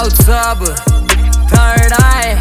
south सब third आई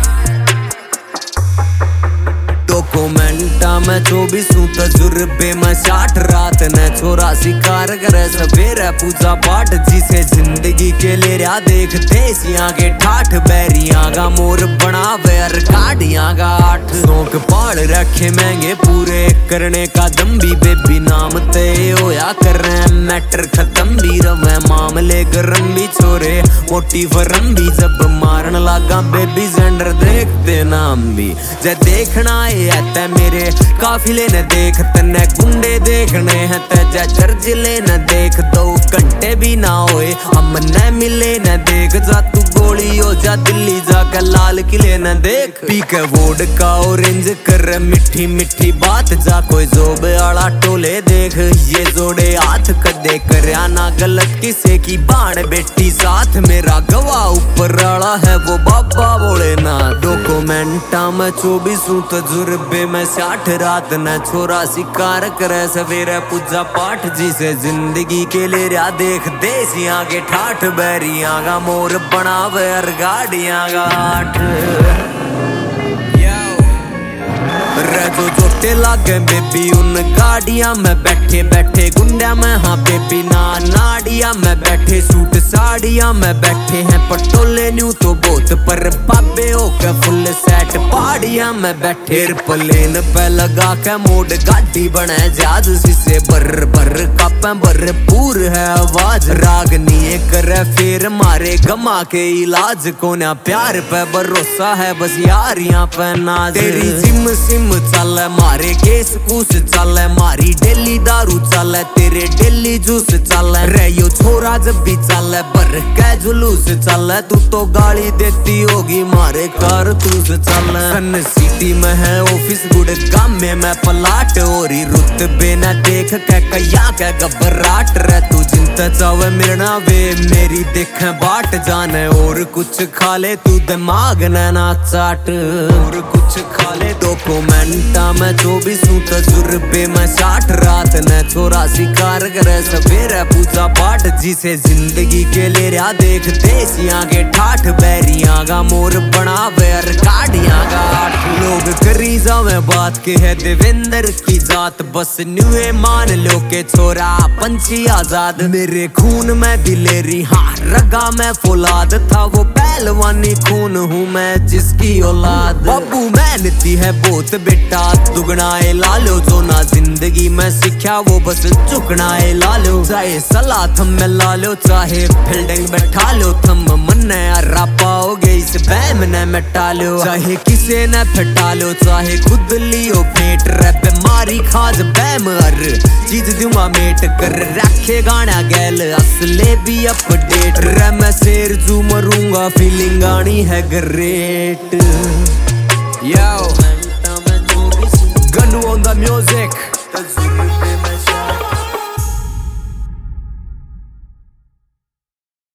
डॉक्यूमेंटा में 24 तजुर्बे में 60 रात ने 84 कार करे सवेरे पूजा पाठ जिसे जिंदगी के ले रहा देख देसियां के ठाठ बैरियां का मोर बनावे और गाड़ियां का 8 शौक पाड़ रखे महंगे पूरे करने का दम भी बेबी नाम ते होया कर रहे मैटर खत्म भी रवे मामले गरम भी छोरे मोटी फरम भी जब मारन लागा बेबी जेंडर देखते नाम भी जे देखना है ते मेरे काफिले न देख तन्ने गुंडे देखने हैं ते जा चर्चिले न देख 2 घंटे भी ना होए हम न मिले न देख जा तू गोली हो जा दिल्ली जाकर लाल किले न देख पी के वोडका ऑरेंज कर मिठी मिठी बात जा कोई जोब आला टोले देख ये जोड़े हाथ कदे करया ना गलत किसे की बाण बेटी साथ मेरा गवाह ऊपर आला है वो बाबा बोले ना डॉक्यूमेंटा में 24 तजुर्बे में 60 रात न 84 कार करे सवेरे पूजा पाठ जिसे जिंदगी के ले रहा देख देसियां के ठाठ बैरियां का मोर बनावे और गाड़ियां का 8 जो जोटे लागे बेबी उन गाड़ियां में बैठे बैठे गुंडा में हाँ बेबी ना नाड़िया में बैठे सूट साड़ियां में बैठे हैं पटोले न्यू तो बहुत पर पापे हो के फुल सेट पहाड़ियां में बैठे प्लेन पे लगा के मोड गाड़ी बने जहाज शीशे भर भर कापे भरपूर है आवाज रागनी करे फिर मारे गमा के इलाज को ना प्यार पे भरोसा है बस यारियां पे नाज तेरी जिम सिम चले मारे केस कूस चले मारी डेली दारू चले तेरे डेली जूस चले रहियो छोरा जब भी चले बर के जुलूस चले तू तो गाली देती होगी मारे कारतूस चले सन सिटी में है ऑफिस गुड़गांव में मैं पलाट और रुतबे न देख के कया के घबराहट रे तू जिंता चावे मिलना वे मेरी देख बाट जाने और कुछ खा ले तू दिमाग ना चाट और कुछ खा ले डॉक्यूमेंटा में 24 तजुर्बे में 60 रात ने 84 कार करे सवेरे पूजा पाठ जिसे जिंदगी के ले रहा देख देसियां के ठाठ बैरियां का मोर बनावे और गाड़ियां का 8 लोग करी जावे बात के है देवेंद्र की जात बस न्यूए मान लो के छोरा पंछी आजाद मेरे खून में दिलेरी हाँ रगा में फौलाद था वो पहलवानी खून हूँ मैं जिसकी औलाद बाबू मेहनती है बहुत बेटा दुगना है लालो जो ना जिंदगी में सीखा वो बस चुकना है लालो चाहे सलाह थम में लालो चाहे फील्डिंग बैठा लो थम मन अर्रा पाओगे इस बैम ने मिटा लो चाहे किसे न फटा लो चाहे खुद लियो फेंट रे बीमारी खाज बैम हर चीज दूंगा मेट कर रखे गाना गैल असले भी अपडेट रे मैं शेर जू मरूंगा फीलिंग आनी है great Yo Ganu on the music